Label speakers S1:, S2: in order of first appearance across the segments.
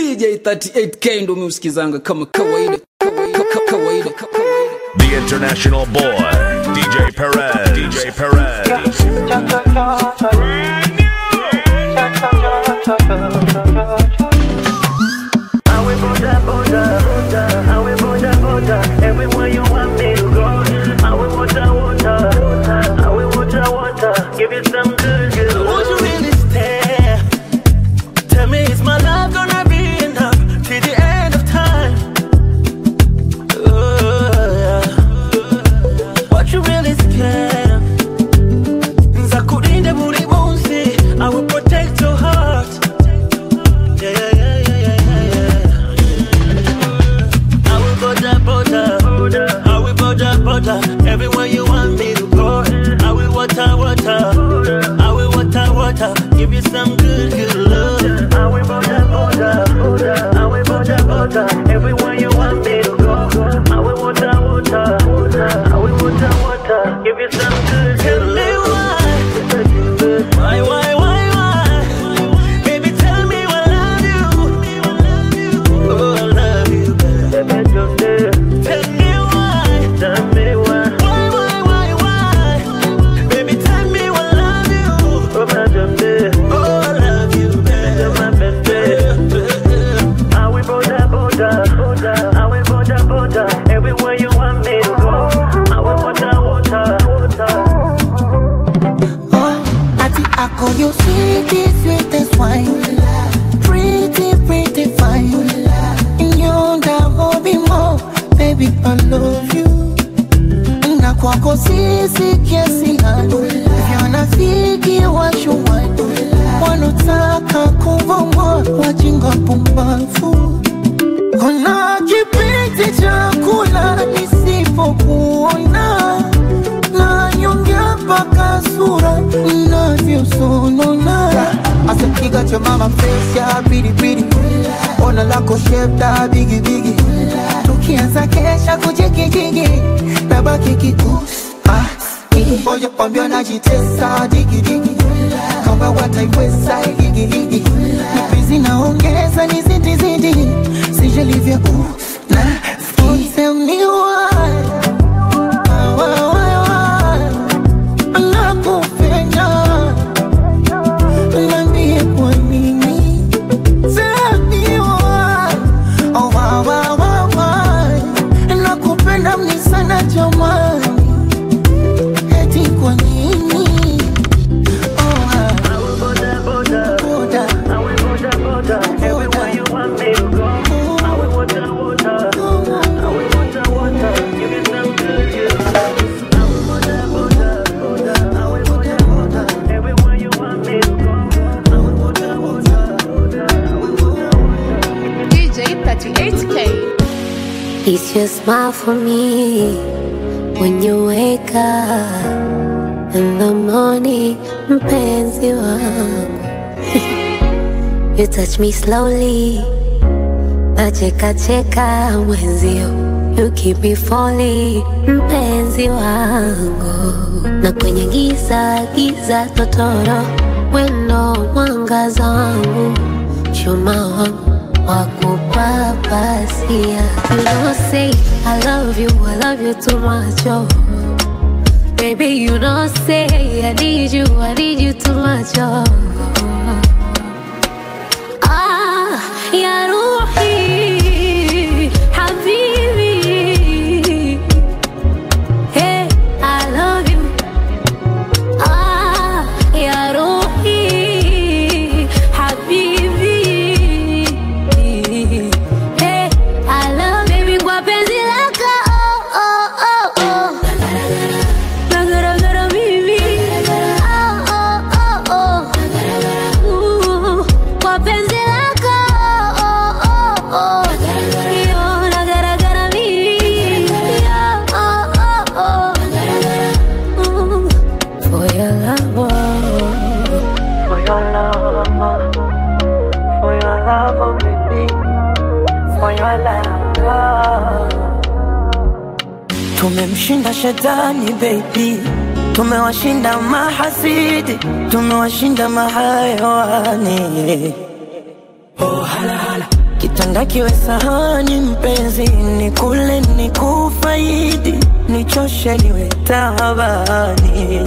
S1: DJ 38K ndo msikizanga kama kawaida.
S2: The international boy, DJ Perez. DJ Perez.
S3: Everywhere you want me to go. I will water. I will water. Give you some good. Won't you really stay? Tell me, is my love gonna be enough till the end of time? What you really scared? Nzakurinda buri munsi. I will protect your heart. Yeah. I will border. Everywhere you want me to go. I will water. I will water. Give you some good love. I will border. I will border. Everywhere you want me to go. I will water. I will water. Give you some good love. Tell me why? Baby, tell me I love you. Oh, I love you. Tell me why? Why? Baby, tell me I love you. Oh, I love you, baby. I will border. I will border. Everywhere you want me to go. I will water.
S4: Oh, I call you sweetest wine. Pretty fine. You're the hobby more. Baby, I love you. Na kwako sisi kiasi hadi Vyona fiki washuwadu Wanutaka kubomoa wajinga pumbafu. Kuna kipiti chakula nisipokuona na nyongea mpaka sura inavyosonona. Asepiga cha mama face ya bidi ona lako shape da bigi tukianza kesha kujikijigi nabaki kikusi Oja pambio na jitesa digi kama wataiweza higi Nipizi naongeza ni zidi sijalivya na tell me why nakupenda Nambie kwa nini tell me why nakupenda mni sana jamani eti kwa nini
S3: I will border. Everywhere you want me to go. I will water. I will water. Give me some good. I will border. I will border. Everywhere you want me to go. I will water.
S5: DJ 38K.
S6: It's your smile for me when you wake up in the morning, mpenzi wangu. You touch me slowly, nacheka mwenzio. You keep me falling, mpenzi wangu. Na kwenye giza totoro, weno mwangaza wangu. Chuma wangu wakupapasia. You don't say I love you too much, oh. Baby, you don't say I need you too much, oh. Ya Ruhi, Habibi. Hey, I love you. Ya Ruhi, Habibi. Hey, I love baby kwa penzi lako, oh. Nagara mimi, oh. Kwa penzi lako, oh. Yo, nagara mimi, oh. For your love,
S3: baby. For your love.
S4: Tumemshinda shetani baby, tumewashinda mahasidi, tumewashinda mahayawani. Oh hala nakiwe sahani mpenzi, nikule nikufaidi, nichoshe niwe tabani.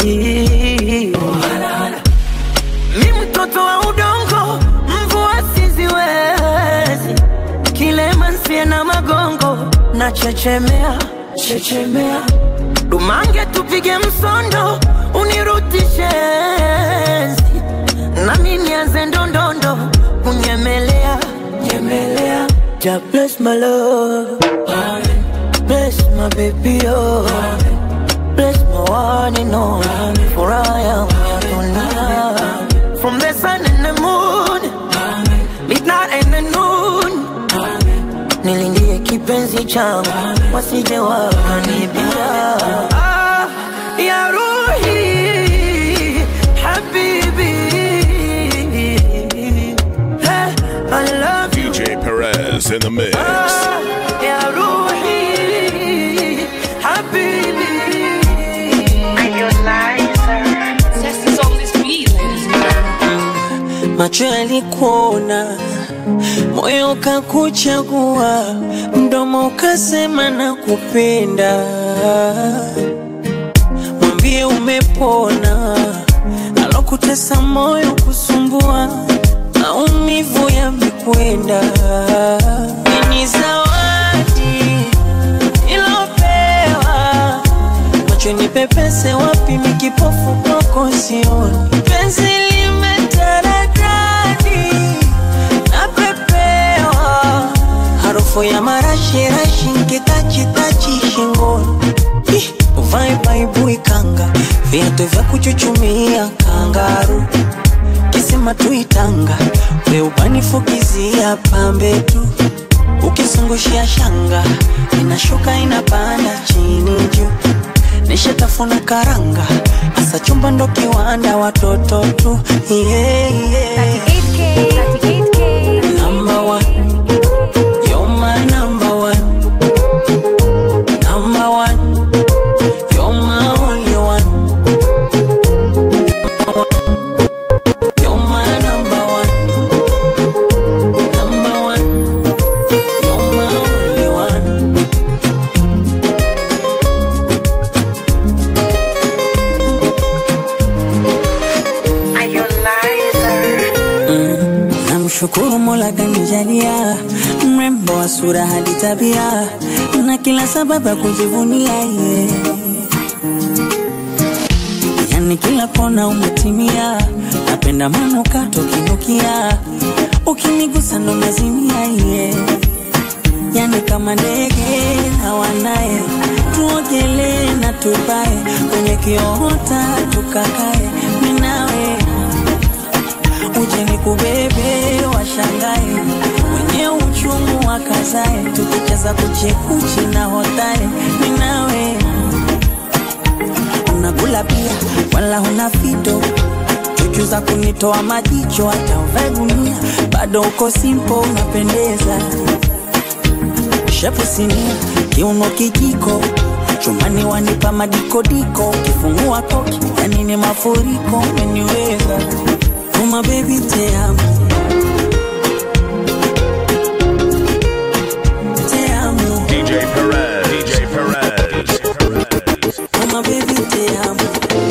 S4: Mi mtoto wa udongo, mvua siziwezi, kilema nsie na magongo, na chechemea, chechemea. Dumange tupige msondo, unirutishe enzi, nami nianze ndondondo, kunyemelea, nyemelea. Ja bless my love, amen. Bless my baby, oh amen. Bless my one and only, for I am your tonight. From the sun and the moon, amen. Midnight and the noon, amen. Nilindie kipenzi changu, wasije wakanibia. Ya Ruhi, Habibi, hey, I love you.
S2: DJ Perez in the mix.
S4: Ya Ruhi, Habibi.
S7: Macho yalikuona, moyo ukakuchagua, mdomo ukasema nakupenda. Mwambie umepona, alokutesa moyo kusumbua, maumivu yamekwenda. Ni zawadi ilopewa, macho nipepese wapi, mikipofu kwako sioni. Penzi napepewa, harufu ya marashi rashi, nkitachi shingoni. Uvae baibui kanga, viatu vya kuchuchumia kangaru, kisima tuitanga, weubanifukizi pambe tu. Ukizungushia shanga, inashuka inapanda chini juu. Nishatafuna karanga, asa chumba ndo kiwanda, watoto tu. Yeah, yeah. 38K. Number one, you're my number one. Number one, you're my only one. You're my number one. Number one, you're my only one. Namshukuru Mola kanijalia, mrembo wa sura hadi tabia, na kila sababu ya kujivunia yeye. Yani kila kona umetimia, napenda manukato kinukia, ukinigusa ndo nazimia yeye. Yani kama ndege na wanaye, tuogelee na tupae, kwenye kiota tukakae, mimi nawe. Uje nikubebe washangae, wenye uchungu wakazae, tukicheza kuchekuchi na hotare, mimi nawe. Unakula pia, wala huna fito, chuchu za kunitoa majicho, hata uvae gunia, bado uko simple unapendeza. Shepu sinia, kiuno kijiko, chumani wanipa madikodiko, kifungua koki, yani ni mafuriko, umeniweza. Oh my baby, te amo. Te amo.
S2: DJ Perez. DJ Perez.
S7: Oh my baby, te amo.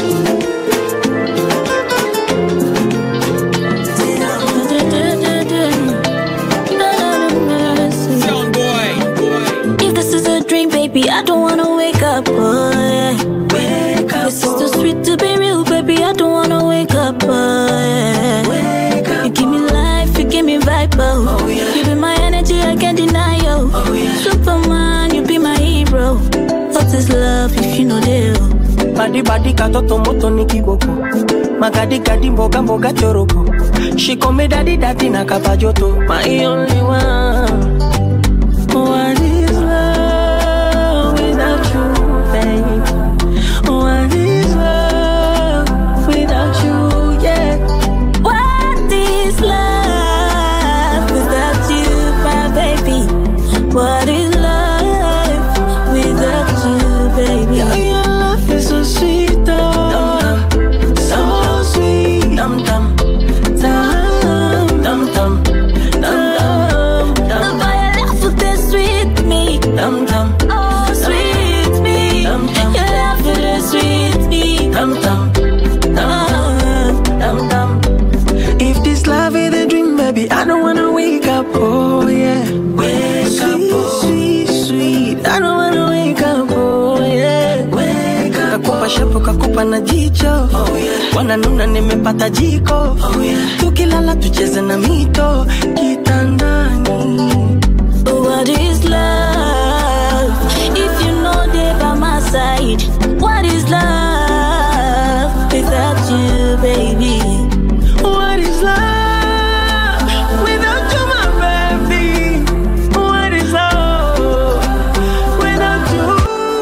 S7: Te amo.
S6: If this is a dream, baby, I don't wanna wake up, boy.
S4: Wake up,
S6: this is too sweet to be real, baby, I don't wanna wake up, boy. You give me life, you give me vibe, oh yeah. You be my energy, I can't deny you.
S4: Oh yeah.
S6: Superman, you be my hero. What is love if you know deal?
S7: Badi katoto moto ni kiboko, magadi gadi mboga mboga choroko. She call me daddy na kapajoto, my only one. What is love without you, babe? What is love without you, yeah?
S6: What is love without you, my baby? What is love without you, baby?
S7: Yeah, your love is so sweet, oh. So sweet. Dum dum, dum dum, dum dum, dum dum. na jicho, wananuna nimepata jiko, tukilala tucheze na mito kitandani.
S8: What is love? If you know they by my side, what is love without you, baby?
S7: What is love without you, my baby? What is love without you?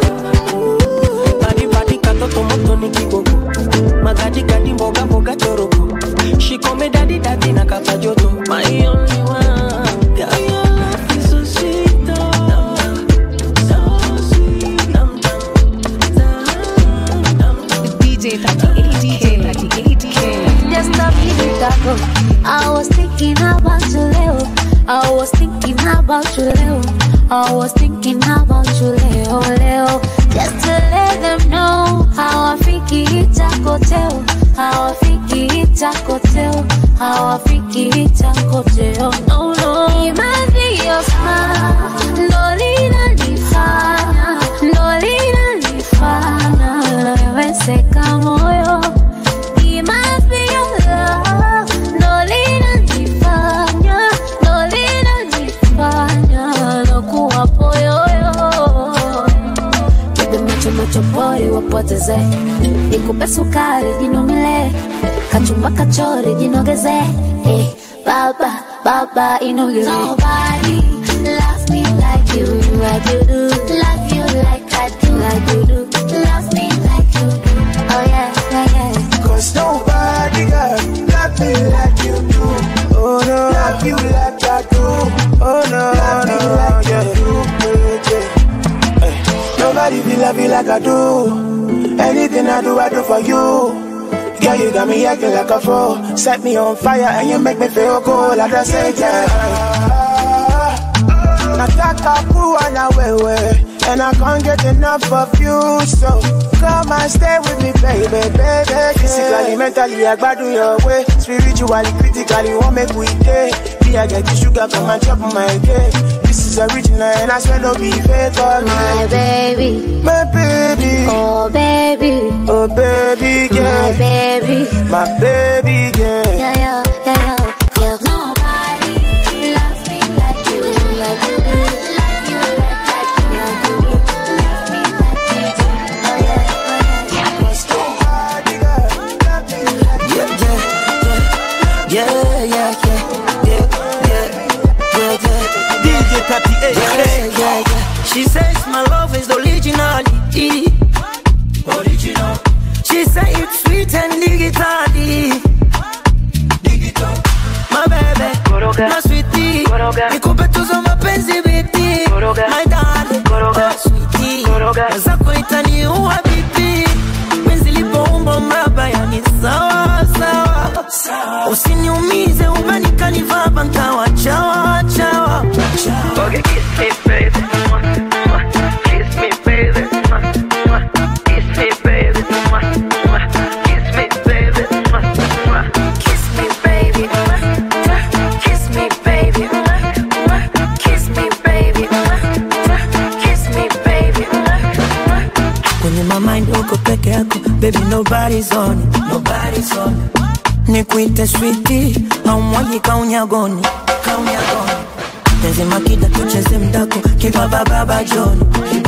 S7: Badi badi katoto moto ni kiboko, magadi gadi mboga mboga choroko. She call me daddy daddy na kapa joto, my only one. Girl, your love is so sweet, so sweet.
S5: DJ 38K.
S6: Just a minute ago, I was thinking about you, Leo. I was thinking about you, Leo. I was thinking about you, Leo, Leo. Just to let them know how I think it's a hotel. How I think it's a hotel. How I think it's a hotel. No, no. It might be your smile. Lolita Nifana. Lolita Nifana. Wewe seka moyo. It might be your love. Lolita Nifana. Lolita Nifana. Lokuwa poyoyo. Kede macho pori wapoteze. Nikupe sukari jinomile. Kachumba kachori jinogeze. Hey, baba, baba inogeze. Nobody loves me like you do. Love you like I do. Love me like you do. Oh yeah, yeah, yeah.
S9: Cause nobody love me like you do. Oh no, love you like I do. Oh no, love me like you do. Hey. Nobody will love you like I do. Anything I do for you. Girl, you got me acting like a fool. Set me on fire and you make me feel cool. Like I say, yeah. Nataka kuwa na wewe, and I can't get enough of you. So come and stay with me, baby, baby. Yeah. Physically, mentally, I gbadu your way. Spiritually, critically, won't make we day. Me, I get the sugar, come and chop my cake. This is original, and I swear no be fake.
S6: My baby,
S9: my baby,
S6: oh baby,
S9: oh baby, yeah.
S6: My baby,
S9: my baby, yeah.
S6: Yeah, yeah, yeah, yeah. Nobody loves me like you, like you do. Love you like I do, like you do. Love me like you do. Oh yeah, oh yeah.
S9: Cause nobody love me like you do.
S7: Yeah.
S3: DJ 38K.
S7: Yeah. She says my love is originality.
S3: Original.
S7: She say it's sweet and digital. My baby, my sweetie, nikupe tuzo mapenzi biti. My darling, my sweetie, zako itaniua bibi. Penzi lipoumba mraba yani sawa sawa. Usiniumize umenika nivaba ntawa chawa.
S3: Okay, kiss me baby, kiss me baby, kiss me baby, kiss me baby, kiss me baby, kiss me baby, kiss me baby, kiss me baby.
S7: Kwenye my mind uko peke yako, baby nobody's on it, nobody's on it. Nikuite sweetie, haumwagi kaunyagoni. Tenzi makida tucheze mdako, kibaba baba John.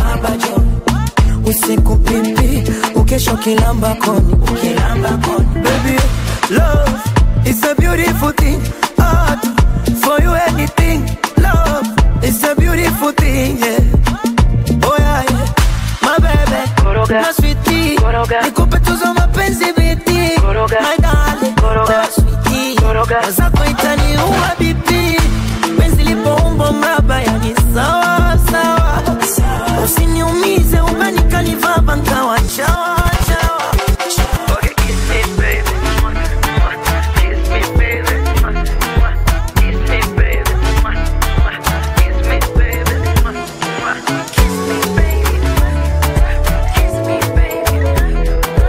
S7: Usiku pipi, ukesho kilamba koni. Baby, love is a beautiful thing. Art, for you anything. Love is a beautiful thing, yeah. Oh yeah, yeah. My baby, my sweetie, nikupe tuzo mapenzi biti. My darling, my sweetie, zako itaniua bibi. Penzi lipoumba mraba yani sawa sawa. Usiniumize umenika nivaba ntawa chawa.
S3: Okay, kiss me baby, kiss me baby, kiss me baby, kiss me baby, kiss me baby, kiss me baby.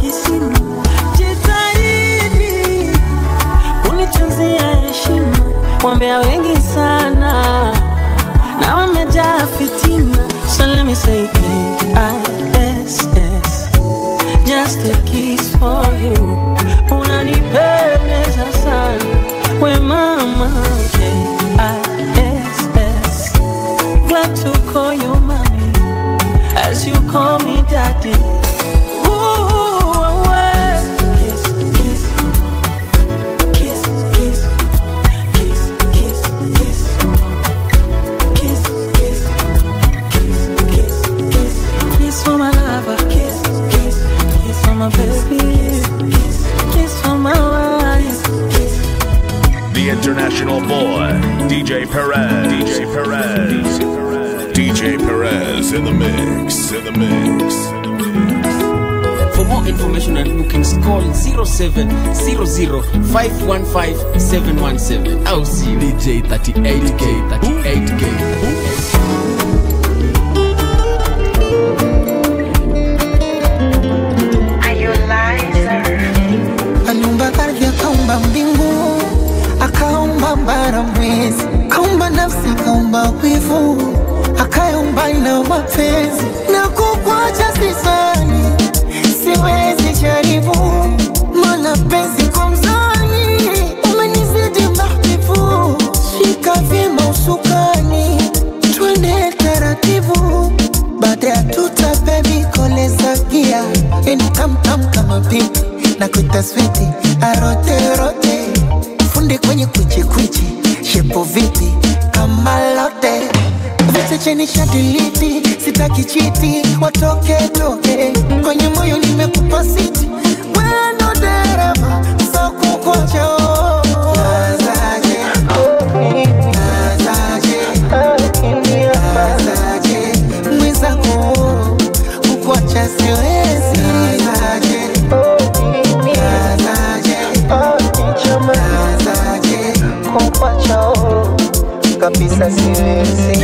S7: kisima, jitahidi unitunzia heshima. Wambea wengi sana na wamejaa fitina, so let me say K-I-S-S, just a kiss for you. Unanipendeza sana we mama. K-I-S-S, glad to call you mommy as you call me daddy.
S2: The international boy, DJ Perez. DJ Perez. DJ Perez in the mix. In the mix.
S1: For more information and bookings, call 0700-515-717. I'll see you. DJ 38K, 38K.
S10: Akaumba mbingu, akaumba bara mwezi, akaumba nafsi, akaumba wivu, akaumba na mapenzi. Na kukwacha sisani, siwezi jaribu, maana penzi kwa mzani umenizidi mahbibu. Shika vyema usukani, twende taratibu, baada ya tuta baby koleza gia. Eni tam tam kama pipi na kuita switi arote rote, funde kwenye kwichi kwichi, shepo vipi kama lote. Vete cheni shadiliti, sitaki chiti, watoke toke, kwenye moyo nimekupa siti. Wendo dereva, so kukocho nazaje, nazaje, nazaje, mwizako kukuacha siwezi. Nazaje, kabisa siwezi.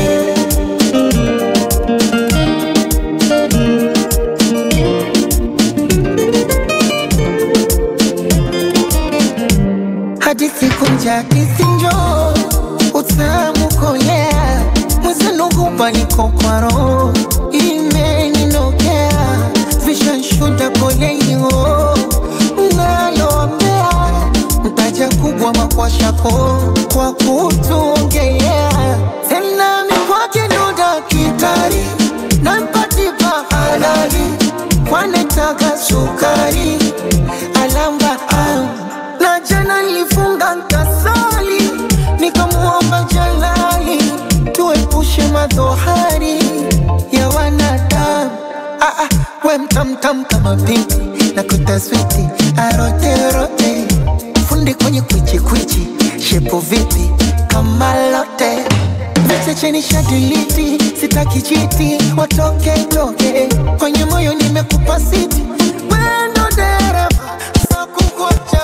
S10: Hadithi kunja hadithi njoo, utamu kolea, mwezenu hupa niko kwa roho, imeninokea, vishanshuda pole hiyo, unaloambea mtaja kubwa makwashako kwa kutuongea. Tena mikwake ndo dakitari, nampatipa halali, kwanetaka sukari, alamba na jana nilifunga nkasali, nikamuomba Jalali tuepushe madhohari ya wanadamu. We mtamtam kama binti na kutaswiti arote rote, funde kwenye kwichi kwichi, shepo vipi kama lote. Vete cheni shadiliti, sitaki chiti, watoke toke, kwenye moyo nimekupa siti. Wendo dereva, so kukuacha.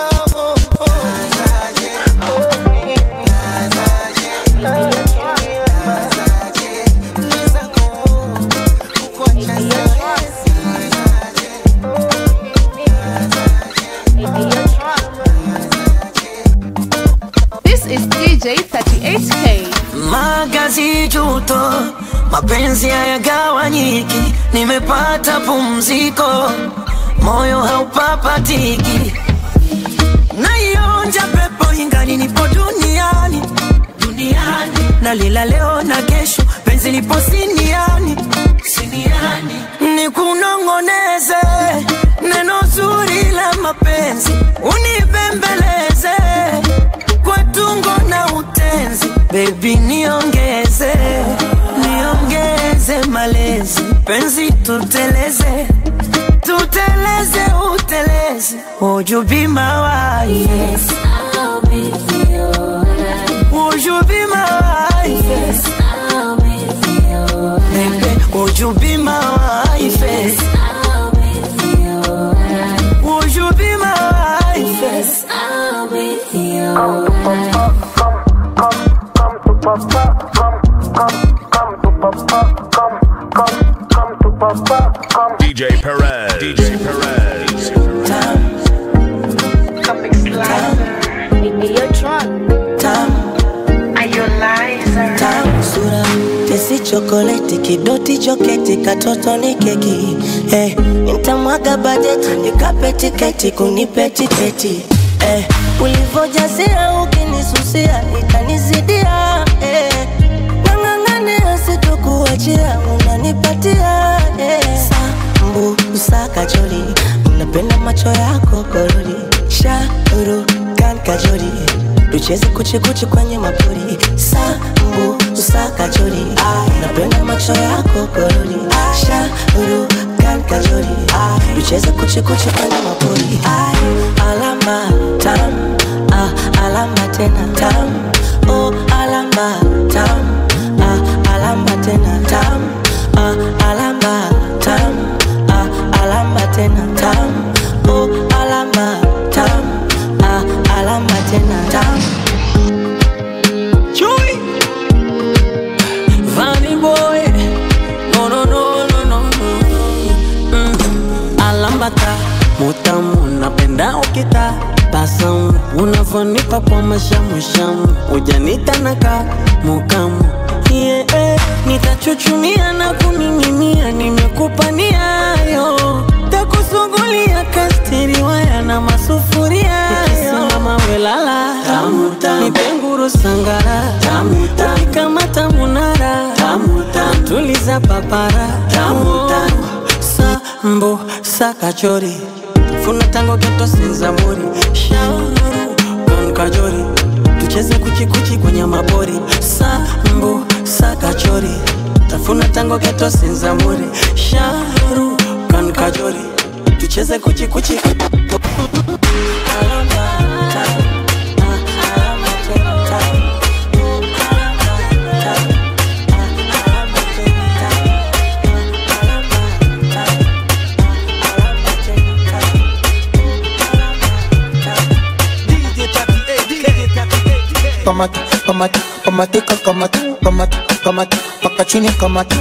S5: This is DJ 38K.
S4: Magazi juto, mapenzi hayagawanyiki, nimepata pumziko, moyo haupapatiki. Naionja pepo ingali nipo duniani, duniani. Nalila leo na kesho, penzi lipo siniani, siniani. Nikunongoneze, neno zuri la mapenzi, unibembeleze kwa tungo na utenzi. Baby niongeze, niongeze malezi, penzi tuteleze, tuteleze uteleze. Would you be my wife?
S6: Yes, I'll be your wife.
S4: Would you be my wife?
S6: Yes, I'll be your wife.
S4: Baby, would you be my wife?
S6: Yes, I'll be your wife.
S4: Would you be my wife?
S6: Yes, I'll be your wife.
S2: DJ Perez. DJ Perez.
S11: cheti kidoti joketi katoto ni keki. Nitamwaga bajeti nikape tiketi kunipeti peti. Ulivojazia ukinisusia itanizidia. Nang'ang'ania sitokuachia unanipatia. Sambu usakachori unapenda macho yako korori. Shauru kan kajori tucheze kuchikuchi kwenye mapori. Sambu usakachori unapenda macho yako korori. Shauru kan kajori tucheze kuchikuchi kwenye mapori. Alama tam, alama tena tam. Oh alama tam, alama tena tam. Alama tam, alama tena tam. Oh alama tam, alama tena tam.
S7: Chewy Vanny boy, no. Alama ta mutamu napenda ukita basamu unavonipa kwa mashamushamu ujanita naka mukamu. Nitachuchumia na kuning'inia nimekupa niayo. Takusugulia kastiri waya na masufuria. Nikisimama welala nipenguru sangara. Nikamata munara tuliza papara. Sambo sakachori funa tango geto sinzamuri. Shauru kan kajori tucheze kuchikuchi kwenye mabori. Sambo sakachori tafuna tango geto sinzamuri. Shauru kan kajori tucheze kuchikuchi.
S10: Kamata, paka chini kamata,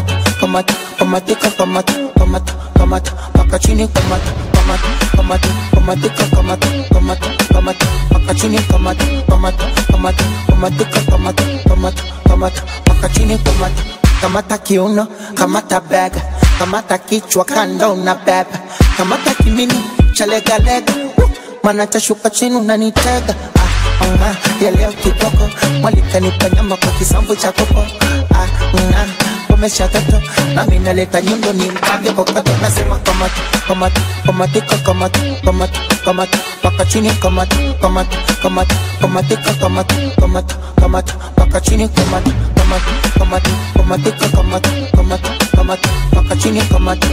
S10: paka chini kamata, paka chini paka chini kamata kiuno, kamata bega, kamata kichwa kando na beba, kamata kimini chalega lega, mana tashuka chini unanitega. Ya leo kiboko mwalika nipanyama kwa kisambu cha kopo. Umesha tato na mina leta nyundo ni mkage kokato. Nasema kamata paka chini kamata paka chini kamata paka chini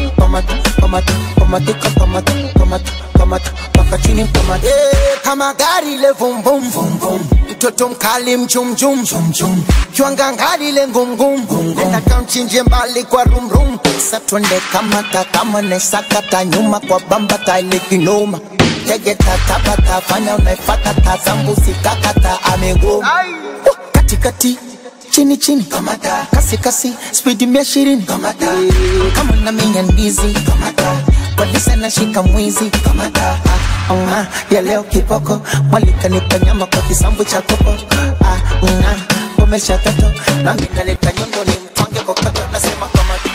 S10: paka chini kamata. Kama gari le vum vum vum vum, mtoto mkali mchum chum chum chum, kiwanga ngali le ngum ngum ngum, nenda kamchinje mbali kwa rum rum. Sa twende kamata kama nesakata nyuma kwa bamba taile kinoma. Tege tatabata fanya unaifata tazambusi kakata amegoma. Katikati chini chini kamata, kasi kasi speed 120 kamata. Kama na minya ndizi kamata, polisi anashika mwizi kamata. Ya leo kiboko mwalika nipanyama kwa kisambu cha kopo. Umesha tato na mina leta nyundo ni mtwange kokato. Nasema kamata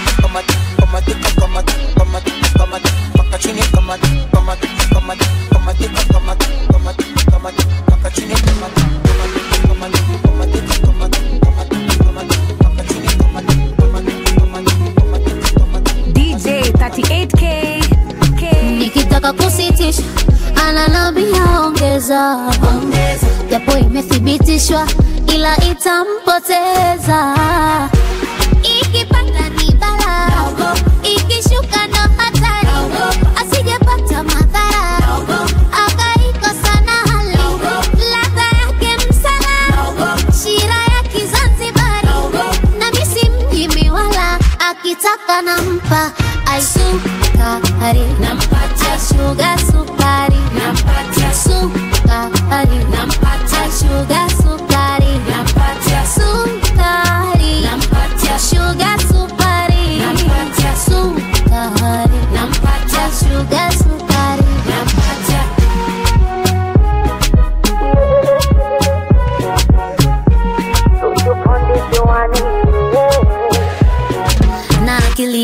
S10: paka chini kamata paka chini kamata.
S6: DJ 38K nikitaka kusitisha ananambia ongeza, japo imethibitishwa ila itampoteza. Ikipanda ni bala, ikishuka ndo hatari, asijepata madhara, akaikosa na hali. Ladha yake msala, shira ya Kizanzibari, na misi mjimi wala, akitaka nampa aisukari, nampatia sugar sukari, nampatia sukari, nampatia sugar sukari, nampatia sukari, nampatia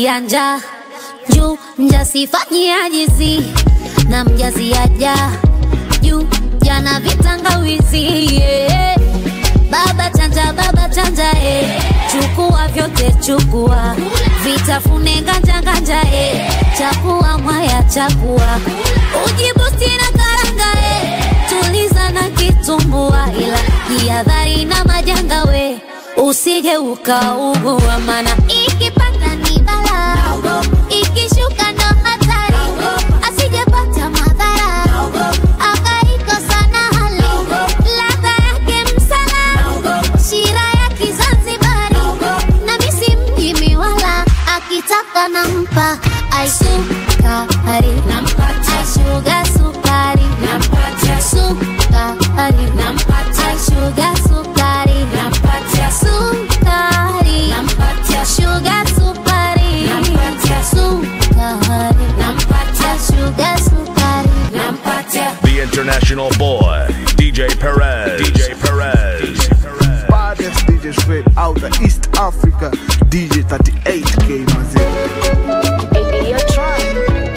S6: mjanja juu mjasifanyi ajizi na mjazi aja juu jana vitangawizi yeah. Baba chanja chukua vyote chukua vitafune nganja chakua mwaya chakua ujibusti na karanga tuliza na kitumbua ila jihadhari na majanga we usije ukaugua mana ikipanda ni bala ikishuka ndo hatari asijepata madhara akaikosa na hali ladha yake msala shira ya Kizanzibari na misi mjimi wala akitaka nampa aisukari nampatia sugar sukari nampatia sukari nampatia sugar sukari nampatia sukari nampatia sugar sukari nampatia sukari nampatia sugar sukari nampatia
S2: The international boy, DJ Perez. DJ Perez.
S12: Baddest DJ straight out of East Africa, DJ 38K Mazin.
S13: Hey, you're trying.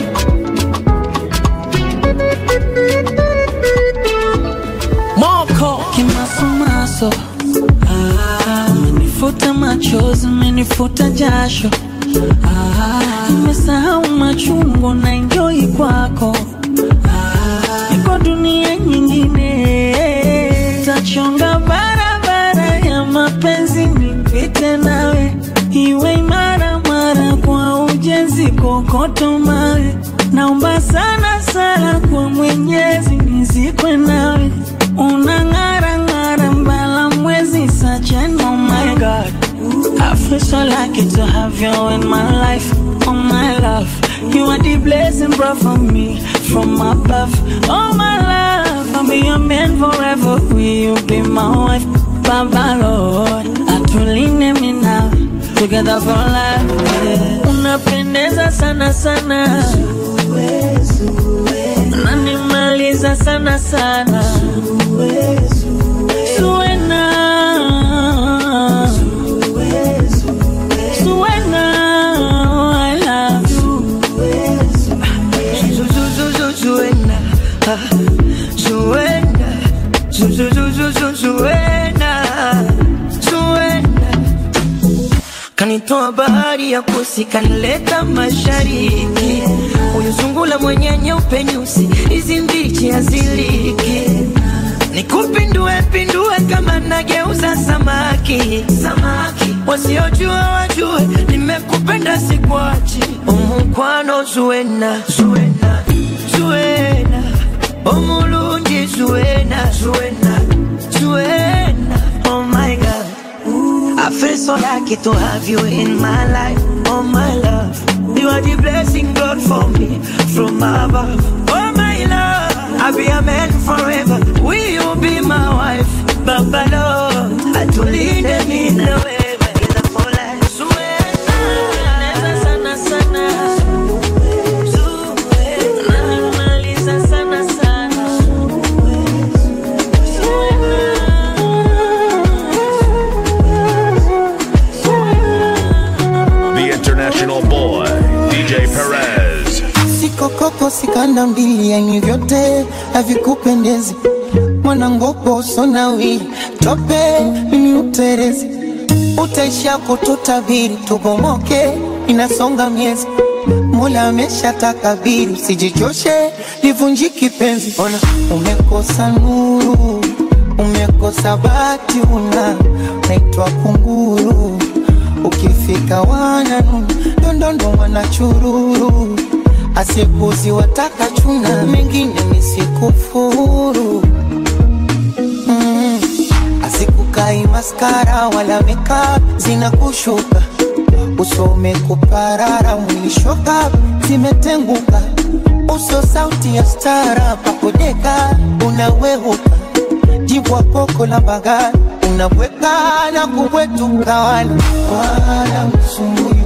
S7: Moko kimasomaso, umenifuta machozi, umenifuta jasho, nimesahau machungu na enjoy kwako, niko dunia nyingine, tachonga barabara ya mapenzi nipite nawe, iwe imara mara kwa ujenzi kokoto mawe, naomba sana sana kwa Mwenyezi nizikwe nawe, unang'ara ng'ara mbala mwezi such an oh my God. I feel so lucky to have you in my life, oh my love. You are the blessing brought for me from above. Oh my love, I'll be your man forever. Will you be my wife, Baba Lord? Atuline me now, together for life. Yeah. Unapendeza sana sana, unanimaliza sana sana. Suena, Suena, I love you.
S4: Suena, Suena, kanitoa bahari ya kusi kanileta mashariki, huyu sungula mwenye nyeupe nyusi hizi mbichi haziliki, nikupindue pindue kama nageuza samaki, samaki wasiojua wajue nimekupenda sikuachi, umukwano Zuena, Zuena, Zuena, omulungi Zuena, Zuena, Zuena, oh my God. I feel so lucky to have you in my life, oh my love. You are the blessing God for me from above, oh my love. I'll be a man forever, will you be my wife, Baba Lord? I to lead them in the way.
S2: Boy, DJ Perez.
S10: Sikokoko sikanda mbili yani vyote havikupendezi, mwanangopo sonawi tope mimi uterezi, utaisha kututabiri tubomoke inasonga miezi, Mola amesha takabiri usijichoshe livunjiki penzi, ona umekosa nuru umekosa bati unaitwa kunguru, ukifika wananu dondondo wanachururu, asikuzi wataka chuna mengine misikufuru, asikukai maskara wala meka zina kushuka, usome kuparara mwishoka zimetenguka, uso sauti ya stara pakodeka unawehuka, jibwa koko la bagani unabweka na kubwetuka wala msumbui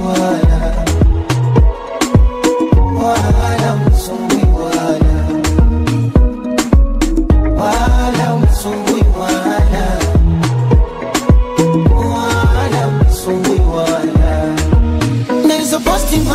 S10: wala msumbui wala msumbui wala msumbui wala. There's a post in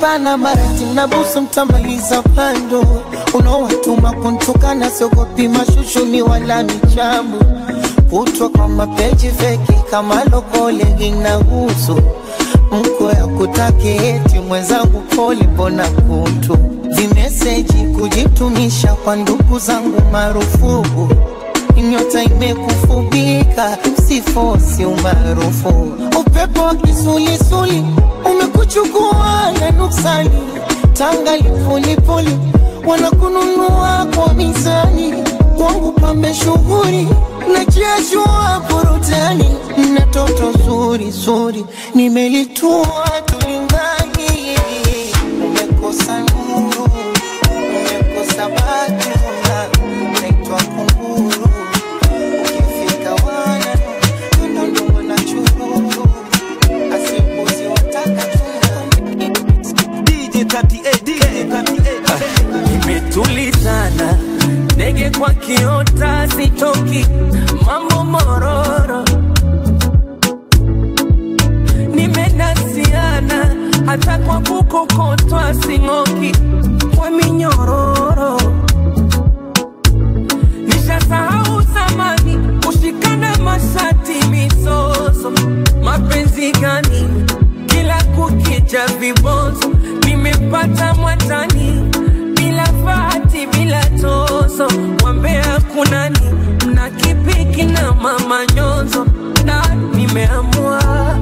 S10: mnabana marati mnabusu mtamaliza pando. Unawatuma kuntukana siogopi mashushuni wala michambo. Kutwa kwa mapeji feki kama lokole inahusu. Mko ya kutake eti mwenzangu pole mbona kutu. Vimeseji kujitumisha kwa ndugu zangu marufuku. Nyota imekufubika sifosi umaarufu. Upepo wa kisulisuli umekuchukua na nuksani. Tanga lipulipuli wanakununua kwa mizani. Kwangu pambe shughuri na jiashua burutani. Na toto zuri zuri nimelitua tulingani. Umekosa nuru, umekosa batuna, unaitwa kunguru. Ukifika wana ndondo na chururu. Asipuzi wataka tuna
S3: DJ 38 Nimetulizana ndege kwa kiota sitoki mambo mororo. Nimenasiana hata kwa kukokotwa singoki kwa minyororo. Nishasahau zamani kushikana mashati misoso. Mapenzi gani kila kukicha vibozo. Nimepata mwatani bila fati bila toso. Wambea kunani na kipiki na mama nyonzo. Na nimeamua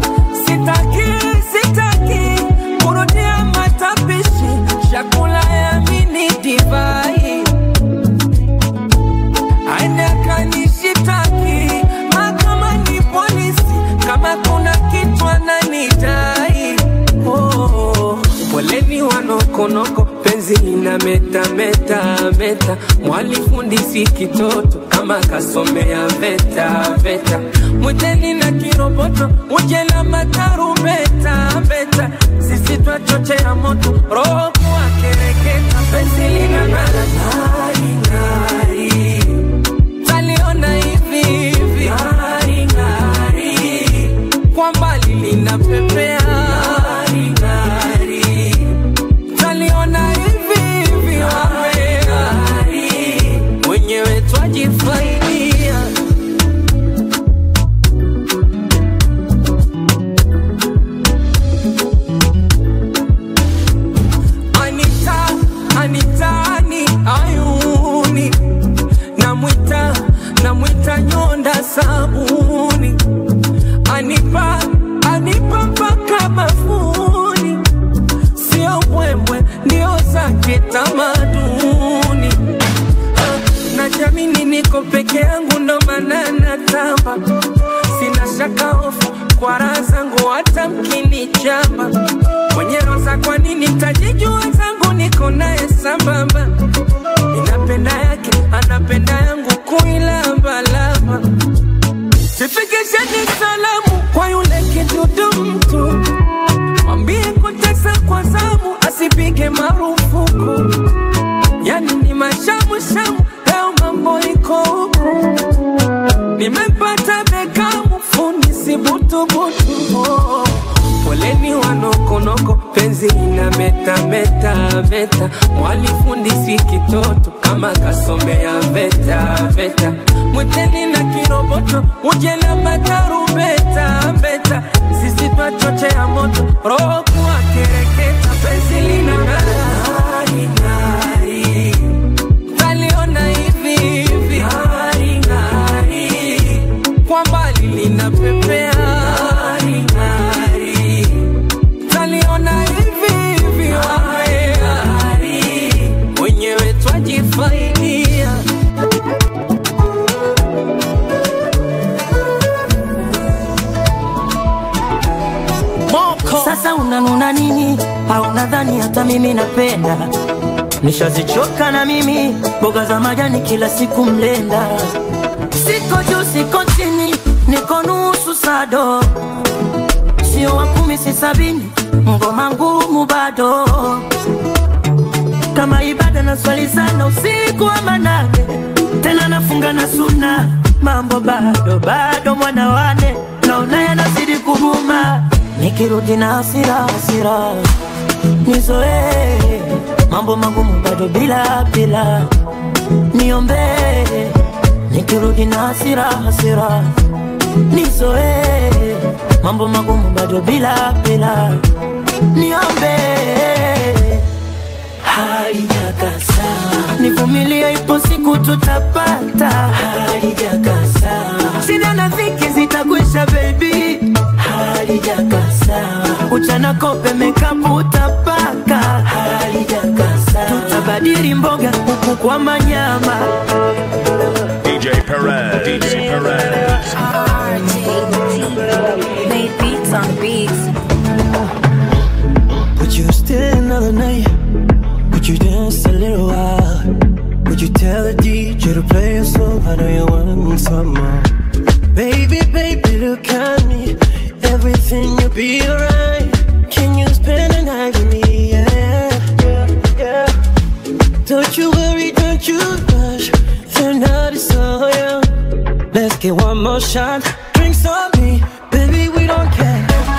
S3: sitaki kurudia matapishi. Chakula ya mini divai aende akanishitaki mahakamani polisi. Kama kuna kitu ananidai. Poleni wanokonoko penzi lina meta. Mwalifundisi kitoto kama kasomea veta. Mwiteni na kiroboto uje na matarumbeta. Sisi twachochea moto roho kwa kereketa. Penzi lina ngara ngari. Taliona hivi ngari. Kwa mbali lina pepea ngari. Taliona hivi wenyewe twajifaidia. Anitani ayuni. Namwita nyonda sabuni. Anipa mpaka bafuni. Sio mbwembwe ndio zake tamaduni. Najamini niko peke yangu ndo maana natamba. Sina shaka hofu kwa raha zangu hata mkinichamba. Mwenye roza kwa nini tajijua zangu niko naye sambamba. Ninapenda yake anapenda yangu kuilamba. Sifikisheni salamu kwa yule kidudu mtu. Mwambie kutesa kwa zamu asipige marufuku. Yani ni mashamu leo mambo iko huku. Nimepata bekamu fundi si butu. Poleni wanokonoko penzi ina meta. Mwalifundisi kitoto kama kasomea veta. Mwiteni na kiroboto uje na matarumbeta. Sisi twachochea moto roho kwa kereketa. Penzi lina ngari. Taliona hivi ngari. Kwa mbali lina pepea ngari. Taliona hivi ngari. Wenyewe twajifaidia.
S4: Sasa unanuna nini? Au nadhani hata mimi napenda? Nishazichoka na mimi boga za majani kila siku mlenda. Siko juu siko chini, niko nusu sado. Sio wa 10 si 70, ngoma ngumu bado. Kama ibada na swali sana usiku wa manane. Tena nafunga na sunna, mambo bado mwana wane. Naona yanazidi kuguma, nikirudi na hasira nizoe mambo magumu bado bila niombe nikirudi na hasira nizoe mambo magumu bado bila niombe haijakasa nivumilie ipo siku tutapata haijakasa sina na dhiki zitakwisha baby haijakasa uchana kope makeup utapaka haijakasa tutabadili mboga huku kwa manyama
S2: DJ Perez
S8: Made beats on beats.
S14: Would you stay another night? Would you dance a little while? Would you tell the DJ to play a song? I know you want some more. Baby, look at me. Everything will be alright. Can you spend the night with me? Yeah. Don't you worry, don't you rush. The night is so young. Let's get one more shot. Drinks on me, baby, we don't care.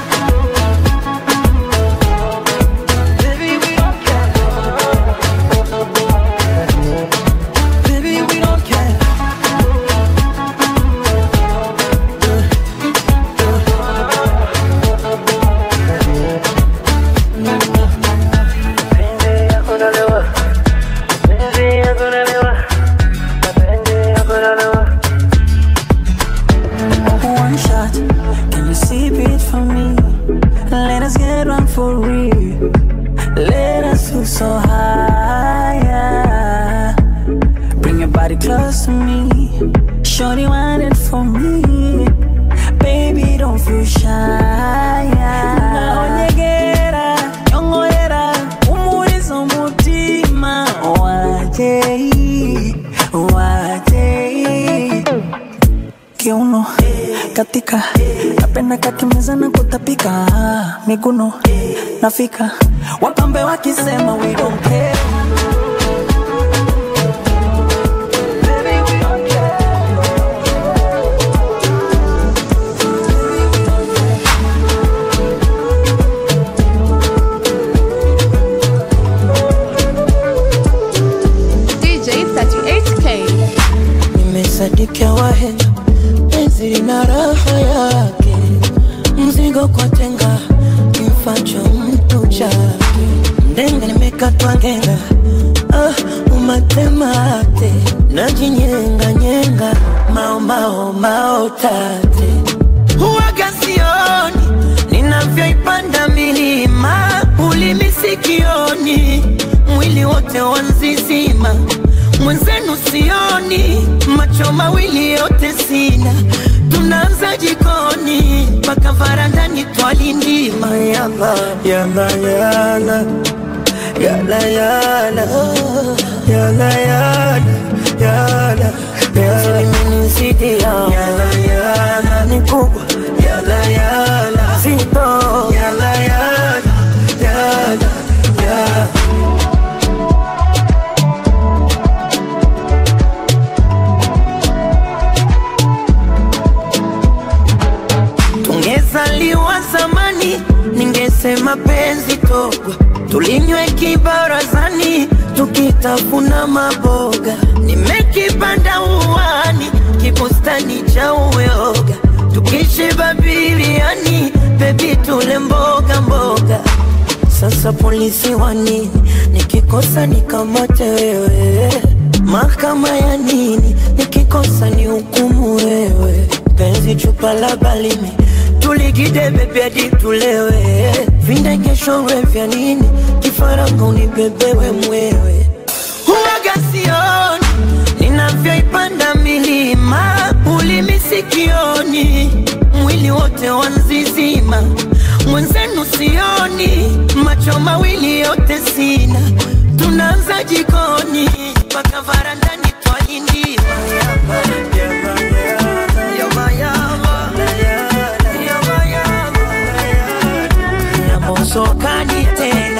S14: For real, let us feel so high. Bring your body close to me. Shorty want it for me. Baby, don't feel shy. Onyegera, nyongoera, umurizo mutima. Wate, kiuno, katika. Napenda kakimeza na kutapika miguno nafika wapambe wakisema we don't care. Baby, we don't care.
S5: DJ 38K.
S4: Nimesadikia wahenga penzi lina raha yake, mzigo kwa tenga kifacho mtu chake, ndenga nimekatwa ngenga umatemate najinyenga mao tate huwaga sioni ninavyoipanda milima ulimi sikioni mwili wote wanzizima mwenzenu sioni macho mawili yote sina tunaanza jikoni mpaka varandani twalindima yala imenisidia yala ni kubwa yala zito yala tungezaliwa zamani ningesema penzi togwa tulinywe kibarazani tukitafuna maboga nimekipanda uwani kibustani cha uyoga tukishiba biliani baby tule mboga sasa polisi wanini nikikosa nikamate wewe mahakama ya nini nikikosa ni hukumu wewe penzi chupa la balimi tuligide bebe hadi tulewe vindekesho vya nini kifaranga unibebewe mwewe huwaga sioni ninavyoipanda milima ulimi sikioni mwili wote wanzizima mwenzenu sioni macho mawili yote sina tunaanza jikoni mpaka varandani twalindima sokani tena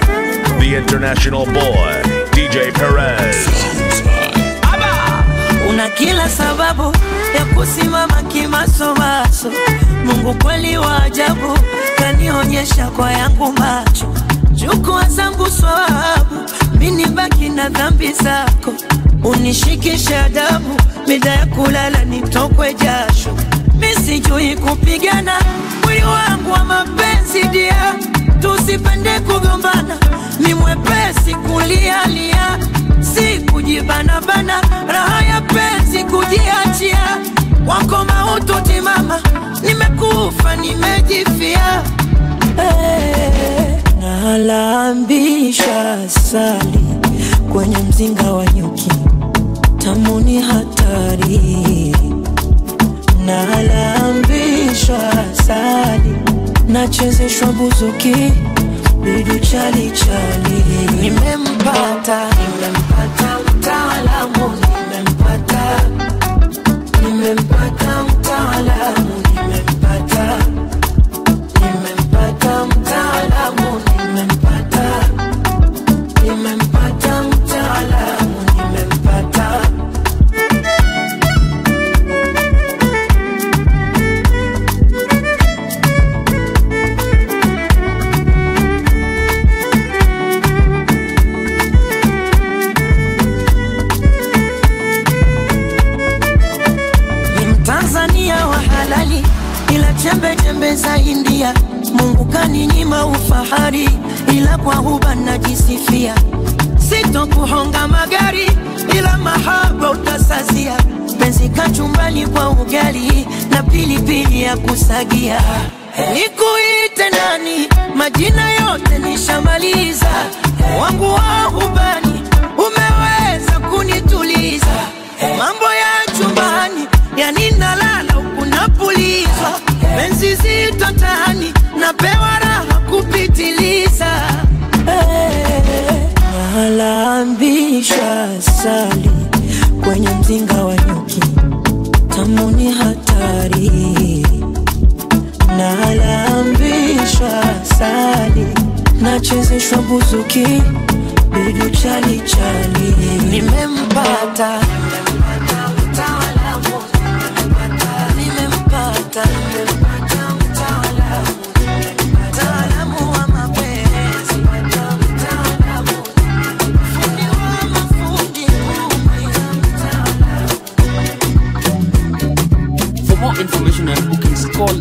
S2: The international boy DJ Perez
S4: una kila sababu ya kusimama kimasomaso. Mungu kweli wa ajabu, kanionyesha kwa yangu macho. Chukua zangu swabu, mini baki na dhambi zako. Unishikishe adabu, mida ya kulala nitokwe jasho. Misijui kupigana, mwili wangu wa mapenzi dia. Tusipende kugombana, ni mwepesi kulialia. Si kujibana bana, raha ya penzi kujiachia. Wako mautu timama, nimekufa nimejifia. Nalambisha sali kwenye mzinga wa nyuki, tamuni hatari. Nalambisha sali, nachezeshwa buzuki, bidu chali chali. Nimempata mtaalamu, nimempata mtaalamu, nimempata mtaalamu, nimempata mtaalamu, nimempata. Tanzania wa halali, ila chembe chembe za India. Mungu kaninyima ufahari, ila kwa huba najisifia. Sito kuhonga magari, ila mahaba utasazia. Penzi kachumbani kwa ugali, na pilipili ya kusagia. Nikuite nani, majina yote nishamaliza. Wangu wa hubani, umeweza kunituliza. Mambo ya chumbani, yani nalala huku napulizwa. Penzi zito tani, napewa raha kupitiliza. Nalambisha sali kwenye mzinga wa nyuki, tamuni hatari. Nalambisha sali, nachezeshwa buzuki, bidu chali chali. Nimempata mtaalamu wa mapenzi, fundi wa mafundi.
S1: For more information and bookings, call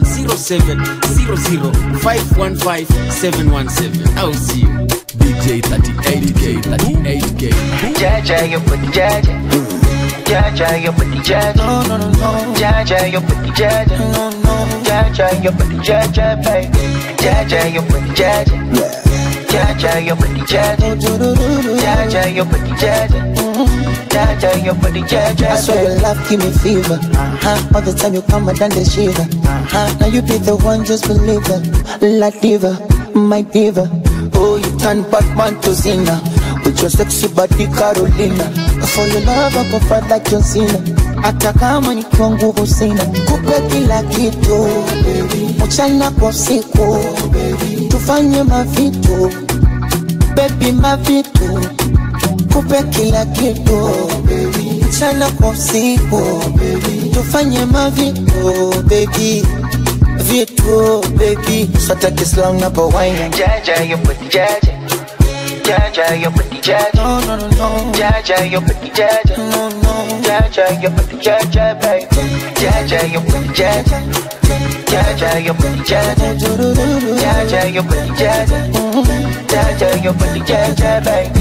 S1: 0700-515-717. I'll see you.
S15: DJ 38K.
S16: Jaja, you put the Jaja. Jaja, you put the Jaja. Jaja, you put the Jaja. Jaja, you put the Jaja, baby. Jaja, you put the Jaja. Jaja, you put the Jaja. Jaja, you put the Jaja. Jaja, you put the Jaja.
S10: I swear your love give me fever. All the time you come and done the shiver. Now you be the one, just believe it. La diva, my diva. Oh, you turn Batman to Zina with your sexy body Carolina. For your love I go fight like John Cena. Hata kama ni kwa nguvu sina, kupe kila kitu mchana kwa usiku, tufanye mavitu baby, mavitu. Kupe kila kitu mchana kwa usiku, tufanye mavitu baby, vitu baby. So take it slow, number one.
S16: Jaja, you put the Jaja. Jaja, you put the Jaja.
S10: No.
S16: Jaja, you put the Jaja.
S10: No.
S16: Jaja, you put the Jaja, baby. Jaja, you put the Jaja. Jaja, you put the Jaja. Jaja, you put the Jaja. Jaja, you put the Jaja, baby.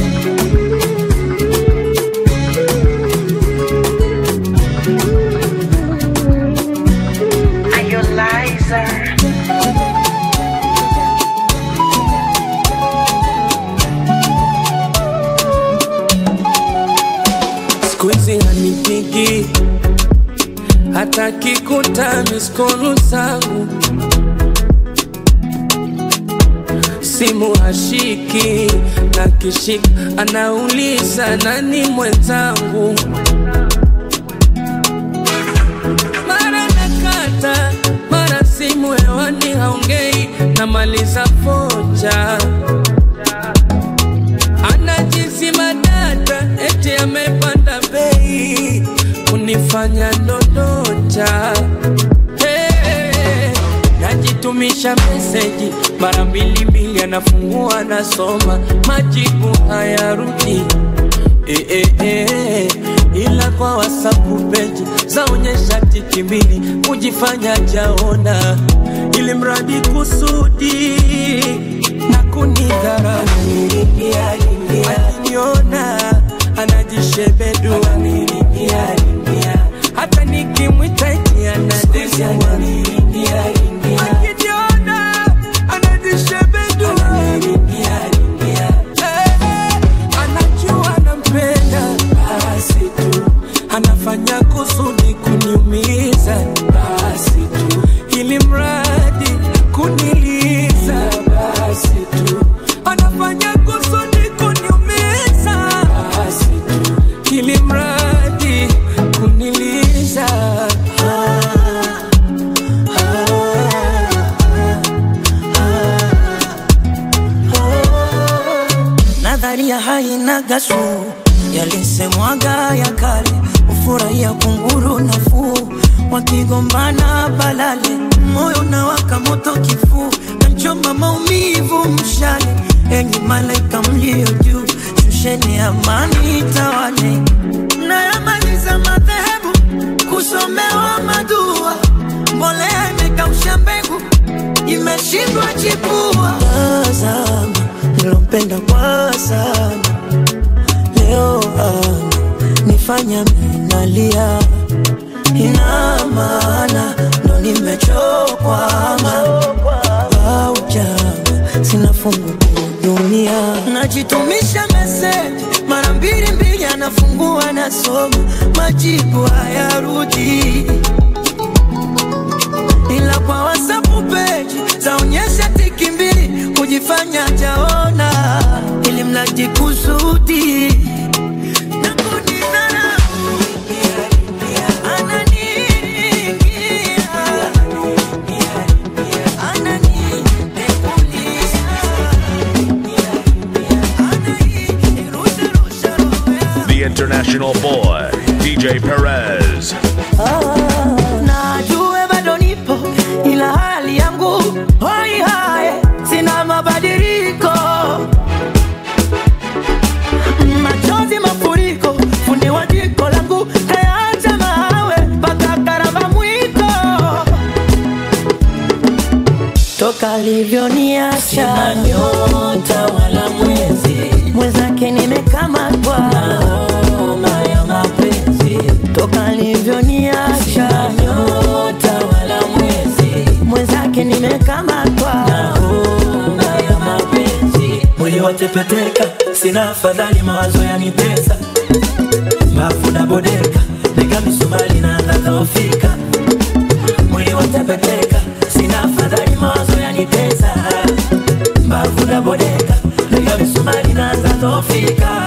S17: Are you Liza?
S18: Squeezy hanipigi, hata kikuta miskolu zangu. Simu hashiki, na kishika anauliza nani mwenzangu. Mara nakata, mara simu hewani haongei, namaliza foja. Anajizima data, eti amepanda bei. unanifanya ndondocha. Hey, najitumisha meseji mara mbili, anafungua nasoma, majibu hayarudi. Ila kwa WhatsApp page zaonyesha tiki mbili, kujifanya jaona, ili mradi kusudi na kunidharau. Akiniona anajishebedu, hata nikimwita eti anadeswa. Akiniona anajishebedu, anajua nampenda, basi tu anafanya kusudi kuniumiza, basi tu ili mradi kuniliza, basi tu anafanya kusudi kuniumiza, basi tu ili mradi kuniliza.
S4: Nadharia haina gasu, yalisemwaga ya kale, ufurahia kunguru nafuu, wakigombana balale, moyo na waka moto kifuu, kanchoma maumivu mshale. Enyi malaika mlio juu, shusheni amani tawale. Nayamaliza madhehebu kusomewa madua, mbolea imekausha mbegu, imeshindwa chipua. Tazama nilompenda kwa sana, leo nifanya minalia, ina maana ndo nimechokwa au jama, sina fungu kuhudumia. Najitumisha message mara mbili, anafungua nasoma, majibu hayarudi. Ila kwa WhatsApp page zaonyesha tiki mbili, kujifanya jaona, ili mradi kusudi na kunidharau.
S2: The international boy, DJ Perez.
S4: Najua bado nipo, ila hali yangu hoi hai, sina mabadiliko. Machozi mafuriko, fundi wa jiko langu kayaacha mawe, mpaka karamba mwiko. Toka alivyoniacha, sina nyota wala mwezi, mwenzake nimekamatwa na homa ya mapenzi. Toka alivyoniacha, sina nyota wala mwezi, mwenzake nimekamatwa na homa ya mapenzi.
S19: Mwili watepeteka, sina afadhali, mawazo yanitesa, mafuda bodeka, lega misumari na nadhofika. Mwili watepeteka, sina afadhali, mawazo yanitesa, mafuda bodeka, lega misumari na nadhofika.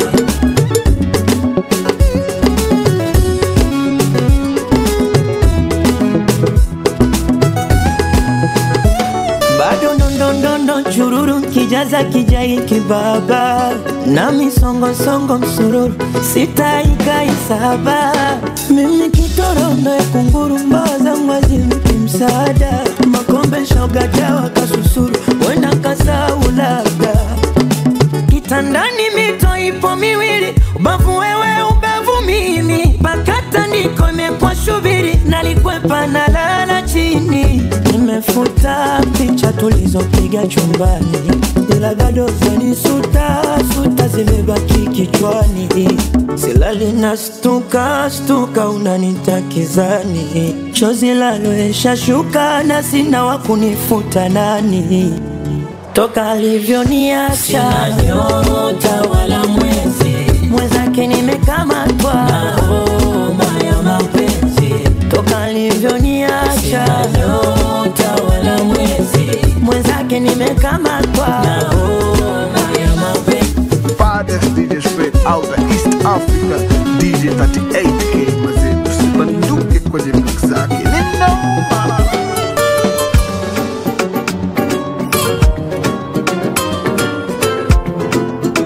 S4: Bado ndondondo chururu, kijaza kijai kibaba, na misongo songo msururu, sitaika isaba. Mimi kitorondo ya kunguru, mbaza mwazi mkimsada, makombe shoga jawa kasusuru, wenda kasau labda. Kitandani mito ipo miwili, ubavu wewe ubavu mimi, pakata niko imekwa shubiri, nalikwepa na lala chini. Nimefuta picha tulizopiga chumbani, ila bado zanisuta zimebaki kichwani. Silali na stuka unanitakizani, chozi laloesha shuka na sina wakunifuta nani. Toka alivyoniacha,
S19: sina nyota wala mwezi,
S4: mwenzake nimekamatwa
S19: na homa ya mapenzi.
S4: Toka alivyoniacha,
S19: sina nyota wala mwezi,
S4: mwenzake nimekamatwa
S19: na homa ya mapenzi.
S12: Baddest DJ straight out of East Africa, DJ 38K mazee, usibanduke kwenye mix zake, ni noma.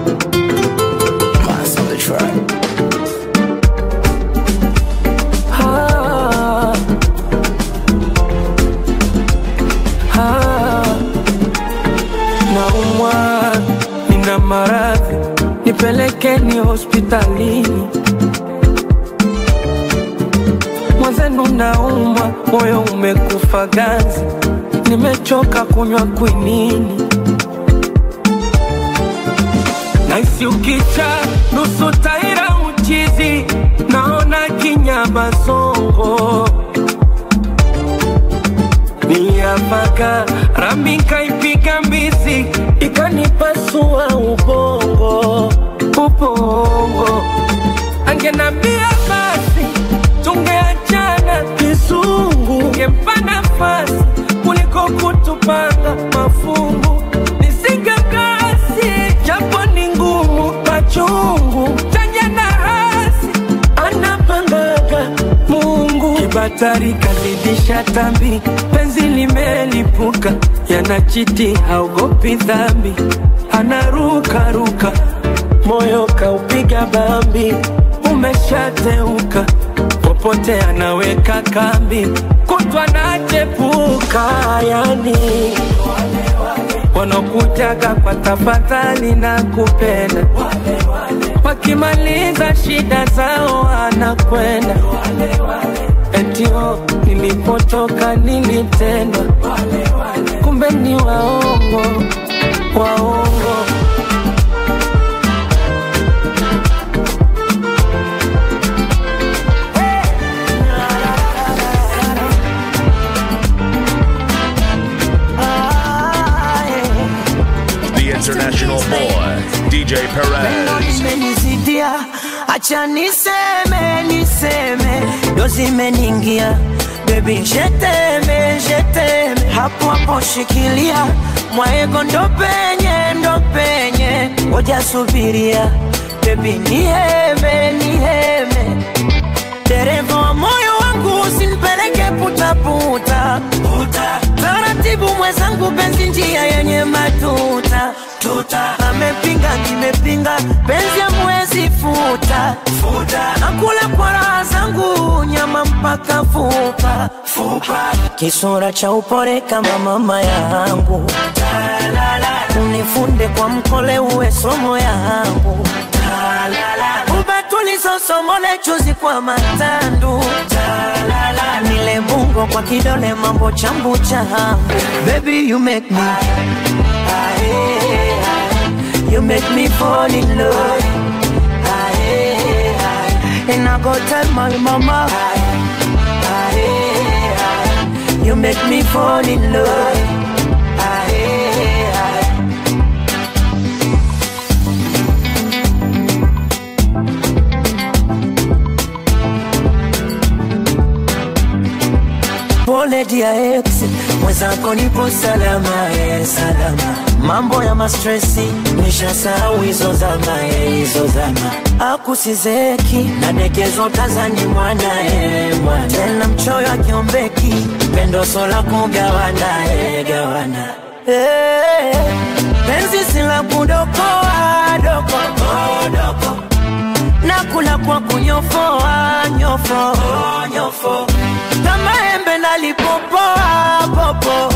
S4: Heart
S18: hospitalini. Mwenzenu naumwa, moyo umekufa ganzi, nimechoka kunywa kwinini. Naisi ukicha nusu taira uchizi, naona kinyama songo. Niliapaka rami kaipiga mbizi, ikanipasua ubongo. Angenambia basi tungeachana kizungu, ngempa nafasi kuliko kutupanga mafungu. Nisingekasi japo ni ngumu, machungu chanya na hasi anapangaga Mungu. Kibatari kazidisha tambi, penzi limelipuka, yanachiti haogopi dhambi, anaruka ruka, moyo kaupiga bambi. Umeshateuka, popote anaweka kambi, kutwa nachepuka. Yani wanakujaga kwa tafadhali na kupenda, wakimaliza shida zao wanakwenda. Etio nilipotoka nilitendwa, kumbe ni waongo, waongo.
S2: International boy, DJ Perez.
S4: Imenizidia, acha niseme, dozi imeningia. Baby, jeteme, hapo hapo shikilia. Mwaego ndo penye, ngoja subiria. Baby, niheme, dereva wa moyo wangu usinipeleke puta. Taratibu mwenzangu, penzi njia yenye matuta. Amepinga nimepinga, penzi hamwezi futa. Nakula kwa raha zangu, nyama mpaka fupa. Kisura cha upole kama mama yangu, unifunde kwa mkole uwe somo yangu. Ubatulizo somo lechuzi kwa matandu, nile bungo kwa kidole mambo chambu changu. Baby you make me, you make me fall in love. And I go tell my mama, you make me fall in love. Pole dia ex, mwenzako nipo salama, salama. Mambo ya mastresi, nishasahau hizo zama. Akusizeki, na dekezo tazani mwana. Tena mchoyo akiombeki, pendo sola kugawana. Penzi sila kudokoa, doko. Nakula kwa kunyofoa, nyofo. Kama embe nalipopoa, popo.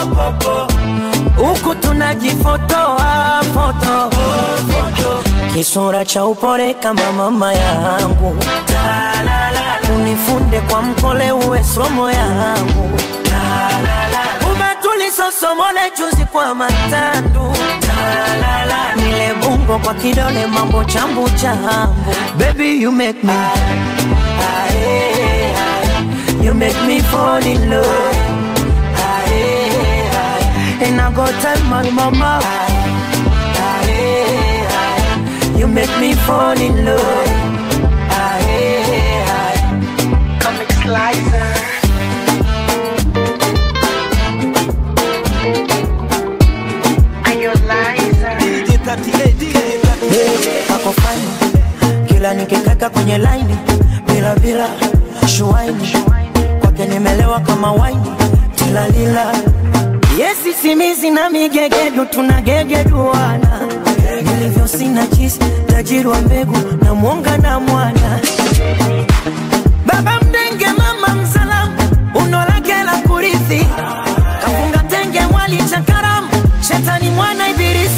S4: Uku tunajifotoa, foto. Kisura cha upole kama mama yangu, unifunde kwa mkole uwe somo yangu. Ubatulizo somo lechuzi kwa matandu, nile bungo kwa kidole mambo chambu changu. Baby you make me, you make me fall in love. And I go tell my mama, you make me fall in love.
S17: Comic Slicer.
S4: Ako fine, kila nikikaka kwenye line, bila shuaini, kwake nimelewa kama wine, tilalila. Yesi simizi na migegedu, tunagegeduana. Nilivyo sina chisi, tajiri wa mbegu, na mwonga na mwana. Baba mdenge mama msalamu, unolake la kurithi. Kafunga tenge mwali chakaramu, shetani mwana ibilisi.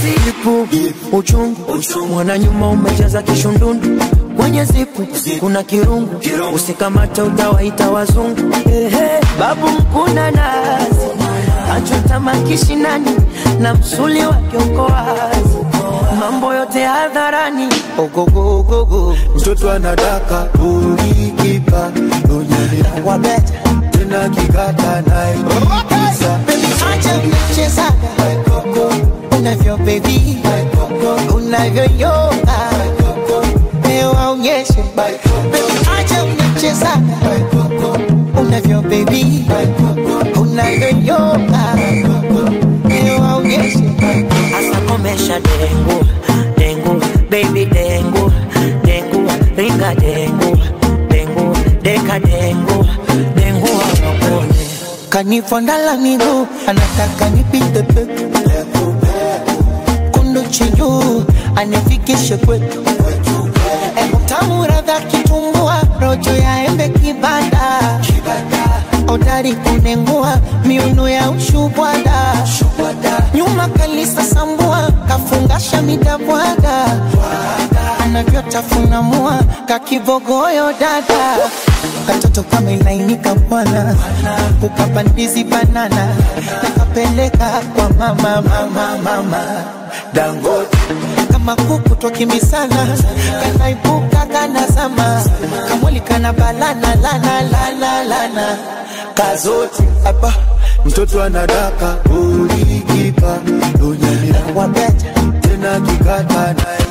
S4: bipu uchungu mwana nyuma umejaza kishundundu kwenye zipu kuna kirungu usikamata utawaita wazungu babu mkuna nazi achota makishinani na msuli wake uko wazi mambo yote hadharani ogogo ogogo
S9: mtoto anadaka ulikipa dunyani
S4: wabeta
S9: tena kikata nae
S4: baby acha mchezaga unavyo baby unavyo yoga leo onyeshe baby acha mchezaga unavyo baby unavyo yoga leo onyeshe asa komesha dengu dengu baby dengu dengu ringa dengu dengu deka dengu dengu wakone kanifondala miguu anataka nipite peku kundu chinyu anifikishe kwetu tamu radha kitumbua rojo ya embe kibanda odari kunengua miuno ya ushubwada nyuma kalisa sambua kafungasha midabwaga anavyotafuna mua kakibogoyo dada katoto kama ilainika bwana ukapandizi banana nakapeleka kwa mama Dangote kama kuku twakimbisana kanaibuka kanazama kamwili kana balana lana
S9: kazoti hapa mtoto anadaka ulikipa dunyani
S4: wabeta
S9: tena kikata nae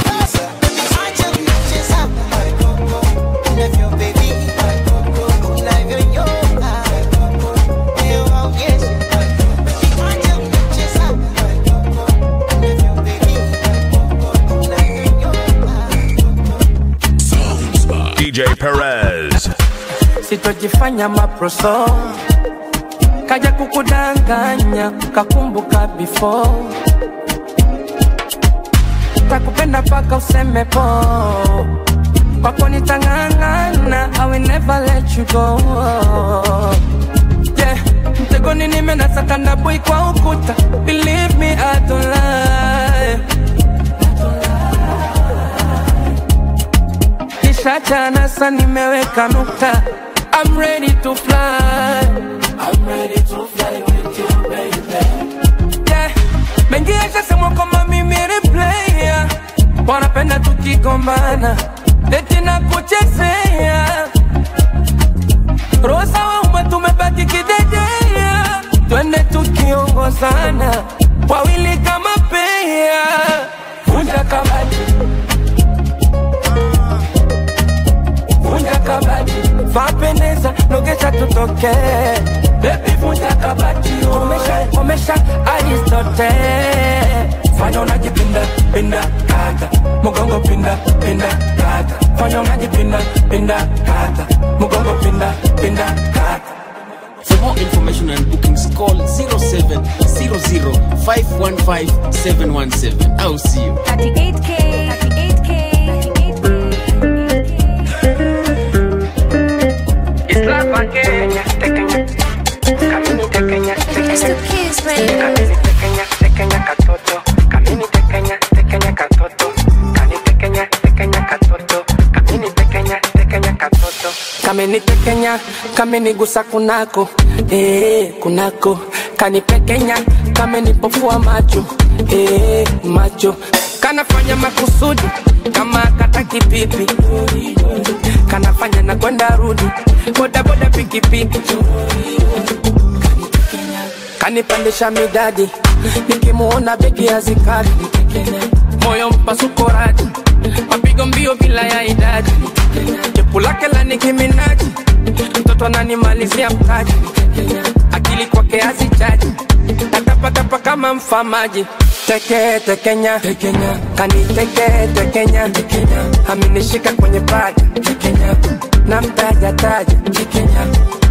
S2: DJ Perez.
S18: Sitojifanya maproso kaja kukudanganya kakumbuka before takupenda paka useme po kwako nitangangana I will never let you go yeah mtegoni nimenasa kandabui kwa ukuta believe me I don't lie nishachana sa nimeweka nukta I'm ready to fly with you baby yeah mengi yashasemwa kama mimi replaya wanapenda tukigombana eti na kuchezea rosa wa umma tumebaki kidedea twende tukiongozana wawili kama pea vunja kabati vapeneza nogesha tutoke baby vunja kabati omesha Aristote fanya unajipinda pinda kata mugongo pinda kata fanya unajipinda pinda kata mugongo pinda kata.
S1: For more information and bookings, call 0700-515-717. I'll see you.
S5: 38K.
S18: Kameni tekenya, kameni gusa kunako, kunako. Kani pekenya, kameni pofua macho, macho. Kanafanya makusudi, kama kataki pipi. Kanafanya na kwenda rudi, boda pikipiki. Kanipandisha midadi, nikimuona begi hazikadi. Moyo mpasuko radi, mapigo mbio bila ya idadi. Jepu lake la Nicki Minaj, mtoto ananimalizia mtaji. Akili kwake hazichaji, tatapa kama mfamaji. Tekenya, kani tekenya. Aminishika kwenye paja, na mtaja. Tekenya,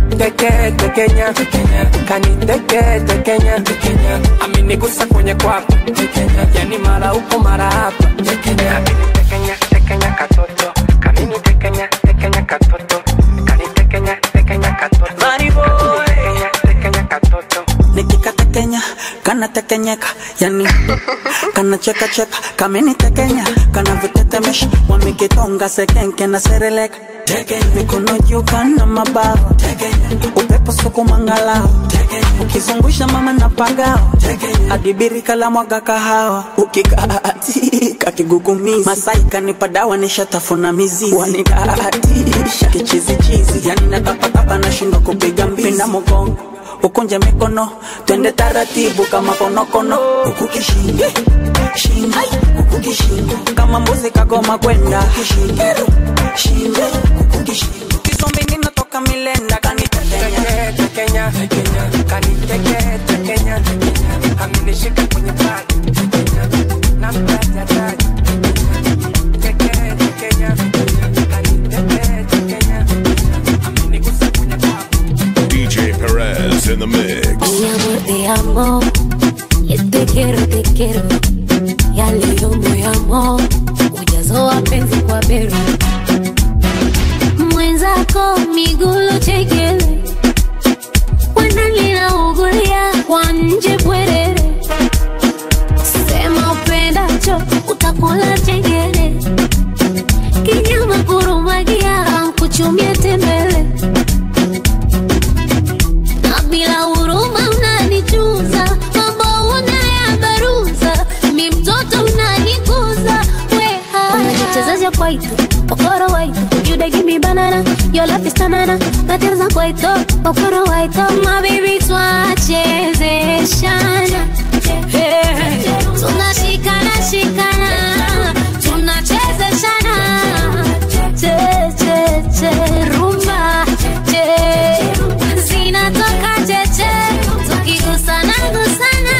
S18: kani tekenya. Aminigusa kwenye kwapa, yani mara huko mara hapa. Tekenya katoto, kamini tekenya katoto, kani tekenya katoto. Body boy, tekenya katoto.
S7: Nikika tekenya, kana tekenyeka, yani kana cheka cheka, kameni tekenya, kana vitetemesha, wamekitonga sekenke na sereleka. Mikono juu kana mabawa, upepo suku mangalao, ukizungusha mama na pagao, adibiri kala mwaga kahawa, ukikatika kigugumizi, Masai kanipa dawa nishatafuna mizizi, wanidatisha kichizi chizi, yani natapatapa na shindo kupiga mbizi, pinda mgongo ukunje mikono, twende taratibu kama konokono, ukukishingo shingo, ukukishingo kama mbuzi kagoma kwenda shingo shingo, ukukishingo kisombe ninatoka milenda kanitekenya tekenya tekenya kanitekenya tekenya tekenya aminishika kwenye bagi na mtaja taji tekenya tekenya kanitekenya tekenya aminigusa kwenye bagi.
S2: DJ Perez in the mix.
S6: Mi amor, te amo. Te quiero. Ya leo moyo ujazo wa penzi kwa bero. Mwenzako migulo chekele. Wanalina ugulia kwa nje bwerere. Sema upendacho utakula chengele. Kinyama kurumagia kuchumia tembele. Bila huruma unanichuza, mambo unayabaruza, mi mtoto unanikuza, weha. Unanichezaja kwaito, okoro waito, you dey give me banana, your love is tanana, natirza kwaito, okoro waito, my baby twachezeshana, hey. Tunashikana, shikana, tunachezeshana, che, rumba, zinatoka cheche, tukigusana gusana.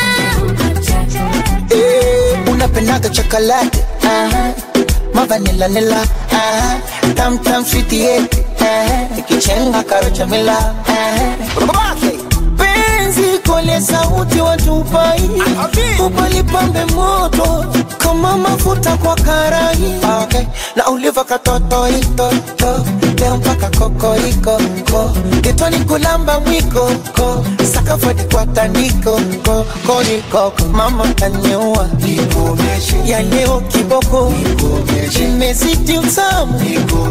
S10: Unapendaga chocolate, mavanilla nilla, tam tam sweetie yeti, ikichenga karocha mila, penzi kole sauti watupai, upalipambe moto kama mafuta kwa karai, na uliva katoto ito to, leo mpaka kokoriko ko, getoni kulamba mwiko ko, sakafadi kwa tandiko ko, koriko mama tanyua, ya leo kiboko, imezidi utamu,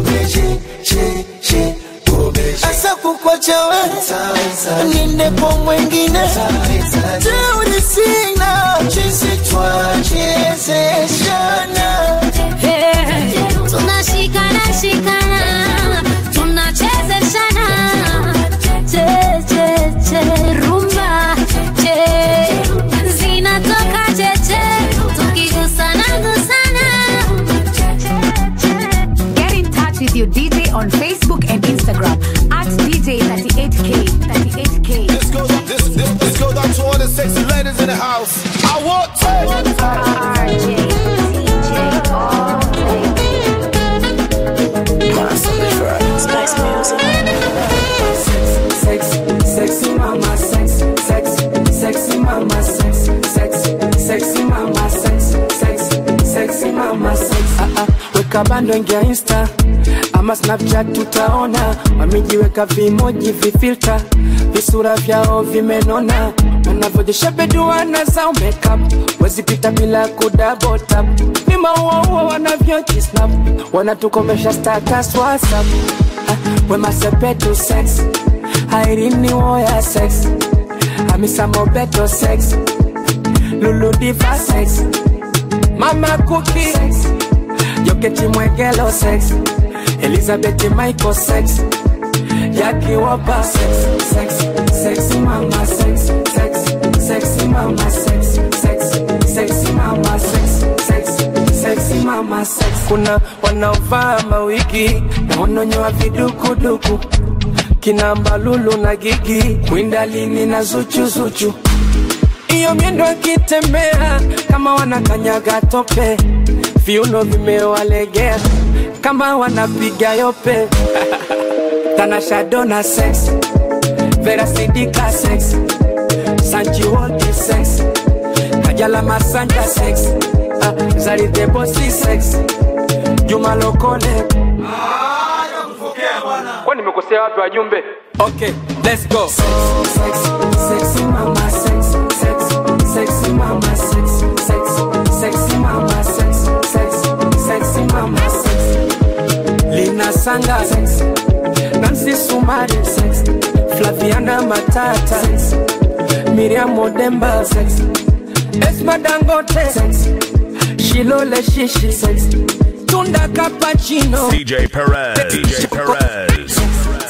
S10: asa kukwacha we, ninde po mwengine, teuri sina, chisi twachezeshana.
S6: Tunashikana, shikana, tunachezeshana, che, rumba, che, zinatoka cheche, tukigusana gusana.
S5: Get in touch with your DJ on Facebook and Instagram at DJ38K. 38K.
S2: This goes out to all the sexy ladies in the house. I want to.
S11: Spice music.
S18: Sexy mama, sexy mama, sexy mama, sexy mama, weka bando ingia Insta ama Snapchat tutaona, wamejiweka vimoji vifilter, visura vyao vimenona, wanavojishabeduana zao makeup, wazipita bila kudouble tap, vima uwa wanavyojisnap, wanatukomesha status WhatsApp, wema sepetu sex, hairini woya sex, Hamisa Mobeto sex, Lulu Diva sex, Mama Cookie sex, Joketi Mwegelo sex, Elizabeth Michael sex, Jackie Wapa sex, sexy mama sex, sexy mama sex, sexy mama sex, sexy mama sex. Kuna wanaovaa mawigi na wanonyoa vidukuduku, kina Mbalulu na Gigi, Kwindalini na Zuchu. Iyo miendo akitembea kama wanakanyaga tope, viuno vimewalegea kama wanapiga yope. Tanasha Donna sex, Vera Sidika sex, Sanchi Waldi sex, Kajala Masanja sex, Zari Debosi sex, Juma Lokole. Kwa nimekosea wapi wajumbe? Okay, let's go. Sexy mama sex, sexy Fiona Sanga sexy, Nancy Sumari sexy, Flaviana Matata sexy, Miriam Odemba sexy, Esma Dangote sexy, Shilole Shishi sexy, Tunda Cappuccino,
S2: DJ Perez. DJ Perez.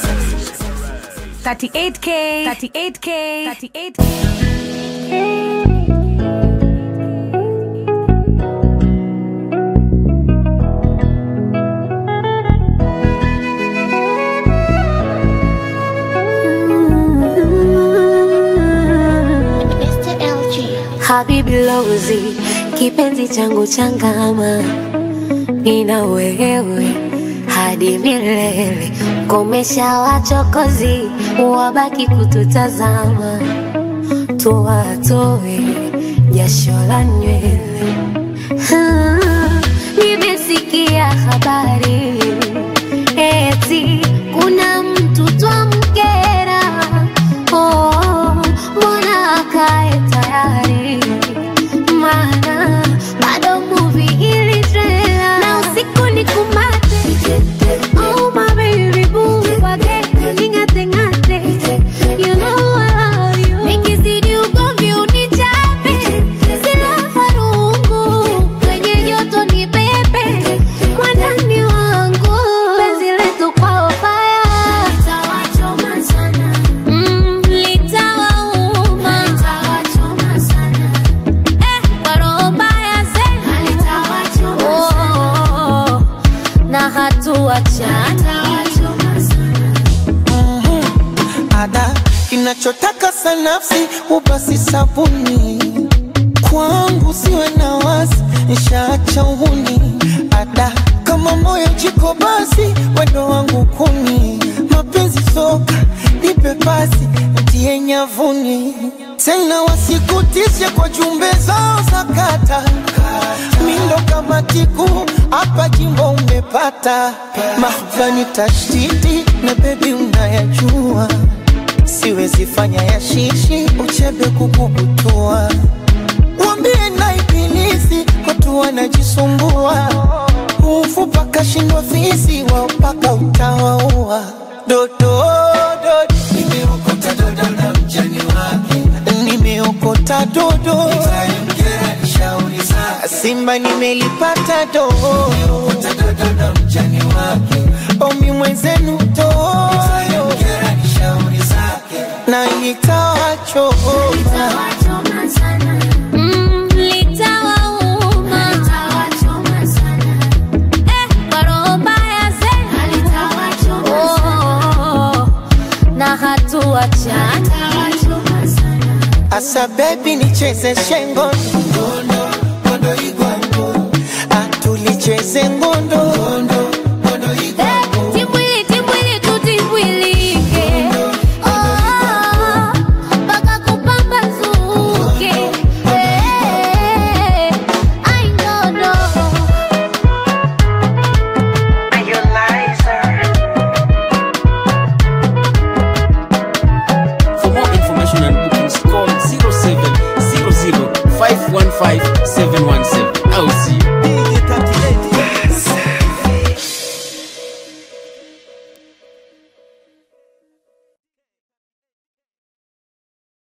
S5: 38K, 38K, 38K.
S6: Habibi Lozi, kipenzi changu changama, nina wewe hadi milele. Komesha wachokozi, wabaki kututazama, tuwatoe jasho la nywele. Nimesikia habari eti kuna mtu twamkera, mbona akae tayari, mana bado movie ili trailer, na usiku ni kumate. Oh my baby boo, wage ningate ngate, you know I love you. Nikizidi ugomvi unichape, sila farungu, kwenye joto ni pepe, kwa ndani wangu, penzi letu kwa fire, litawachoma sana. Litawauma, litawachoma sana. Kwa roho mbaya zena, litawachoma sana. Na hatuachana.
S10: Ada kinachotaka sanafsi ubasi sabuni, kwangu siwe na wasi, nishaacha uhuni. Ada kama moyo jiko basi, wendo wangu kuni, mapenzi soka nipe pasi, ntie nyavuni. Tena wasikutishe kwa jumbe zao za kata, mindo kama tiku hapa jimbo umepata. Mahvani tashtiti na baby unayajua, siwezi fanya ya shishi uchebe kukubutua. Wambie na ibilisi watu wanajisumbua, ufupa kashindwa fisi wao paka utawaua. Dodo nimeokota dodo na mjani wake, nimeokota dodo Simba nimelipata dodo, nimeokota dodo na mjani wake, omi mwenzenu toyo na litawachoma
S6: sana. Litawauma, litawachoma sana. Kwa roho mbaya zena, litawachoma. Na hatuachana, litawachoma sana.
S10: Asa baby nicheze shengo ngondo, ngondo igwango, atulicheze ngondo, ngondo